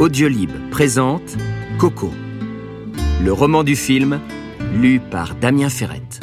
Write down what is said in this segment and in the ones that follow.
Audiolib présente Coco, le roman du film lu par Damien Ferrette.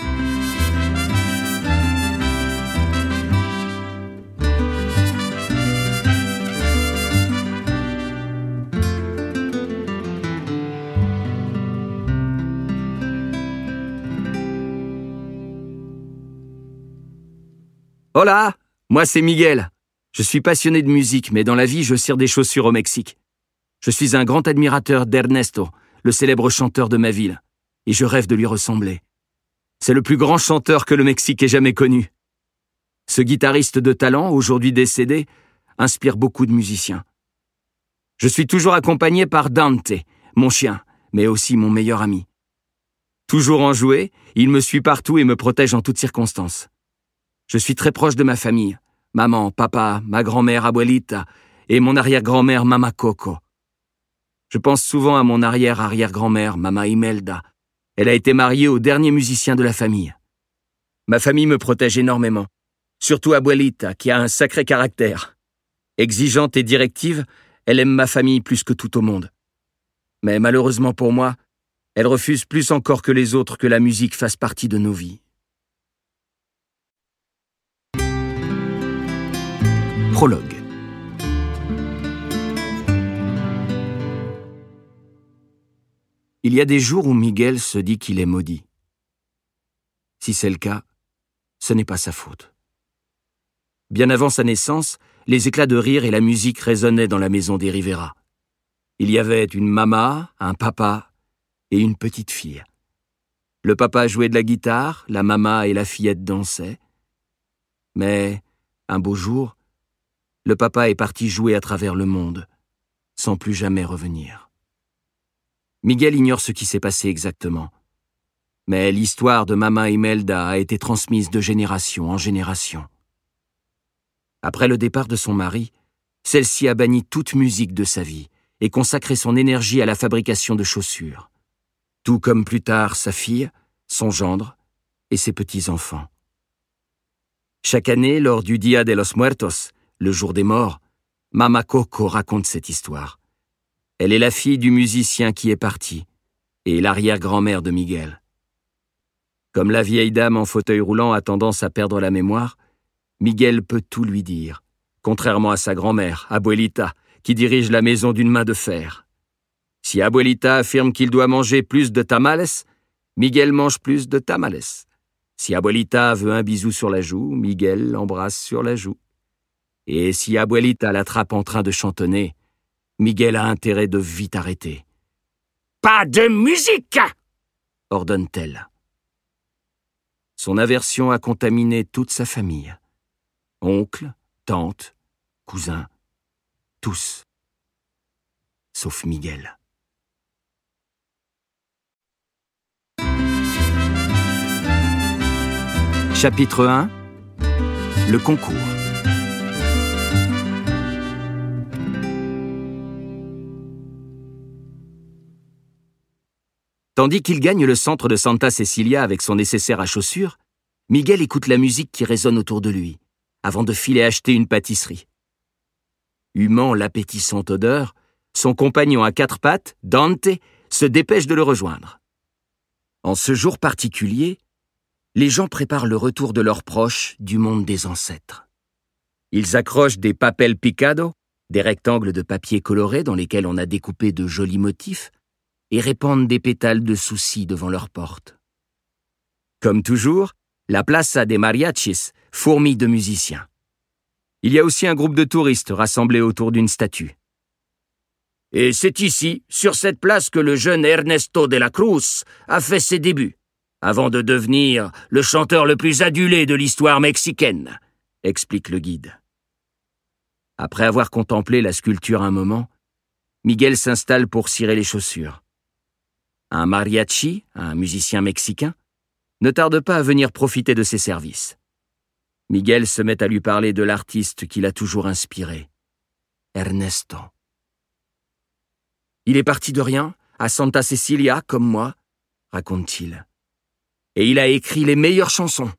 Hola, moi c'est Miguel. Je suis passionné de musique, mais dans la vie, je cire des chaussures au Mexique. Je suis un grand admirateur d'Ernesto, le célèbre chanteur de ma ville, et je rêve de lui ressembler. C'est le plus grand chanteur que le Mexique ait jamais connu. Ce guitariste de talent, aujourd'hui décédé, inspire beaucoup de musiciens. Je suis toujours accompagné par Dante, mon chien, mais aussi mon meilleur ami. Toujours enjoué, il me suit partout et me protège en toutes circonstances. Je suis très proche de ma famille, maman, papa, ma grand-mère Abuelita et mon arrière-grand-mère Mama Coco. Je pense souvent à mon arrière-arrière-grand-mère, Mama Imelda. Elle a été mariée au dernier musicien de la famille. Ma famille me protège énormément, surtout Abuelita, qui a un sacré caractère. Exigeante et directive, elle aime ma famille plus que tout au monde. Mais malheureusement pour moi, elle refuse plus encore que les autres que la musique fasse partie de nos vies. Prologue. Il y a des jours où Miguel se dit qu'il est maudit. Si c'est le cas, ce n'est pas sa faute. Bien avant sa naissance, les éclats de rire et la musique résonnaient dans la maison des Rivera. Il y avait une mama, un papa et une petite fille. Le papa jouait de la guitare, la mama et la fillette dansaient. Mais, un beau jour, le papa est parti jouer à travers le monde, sans plus jamais revenir. Miguel ignore ce qui s'est passé exactement. Mais l'histoire de Mama Imelda a été transmise de génération en génération. Après le départ de son mari, celle-ci a banni toute musique de sa vie et consacré son énergie à la fabrication de chaussures. Tout comme plus tard sa fille, son gendre et ses petits-enfants. Chaque année, lors du Dia de los Muertos, le jour des morts, Mama Coco raconte cette histoire. Elle est la fille du musicien qui est parti et l'arrière-grand-mère de Miguel. Comme la vieille dame en fauteuil roulant a tendance à perdre la mémoire, Miguel peut tout lui dire, contrairement à sa grand-mère, Abuelita, qui dirige la maison d'une main de fer. Si Abuelita affirme qu'il doit manger plus de tamales, Miguel mange plus de tamales. Si Abuelita veut un bisou sur la joue, Miguel l'embrasse sur la joue. Et si Abuelita l'attrape en train de chantonner, Miguel a intérêt de vite arrêter. « Pas de musique !» ordonne-t-elle. Son aversion a contaminé toute sa famille. Oncle, tante, cousins, tous. Sauf Miguel. Chapitre 1. Le concours. Tandis qu'il gagne le centre de Santa Cecilia avec son nécessaire à chaussures, Miguel écoute la musique qui résonne autour de lui, avant de filer acheter une pâtisserie. Humant l'appétissante odeur, son compagnon à quatre pattes, Dante, se dépêche de le rejoindre. En ce jour particulier, les gens préparent le retour de leurs proches du monde des ancêtres. Ils accrochent des papel picado, des rectangles de papier coloré dans lesquels on a découpé de jolis motifs, et répandent des pétales de soucis devant leur porte. Comme toujours, la Plaza des Mariachis fourmille de musiciens. Il y a aussi un groupe de touristes rassemblés autour d'une statue. Et c'est ici, sur cette place, que le jeune Ernesto de la Cruz a fait ses débuts, avant de devenir le chanteur le plus adulé de l'histoire mexicaine, explique le guide. Après avoir contemplé la sculpture un moment, Miguel s'installe pour cirer les chaussures. Un mariachi, un musicien mexicain, ne tarde pas à venir profiter de ses services. Miguel se met à lui parler de l'artiste qui l'a toujours inspiré, Ernesto. Il est parti de rien, à Santa Cecilia, comme moi, raconte-t-il. Et il a écrit les meilleures chansons.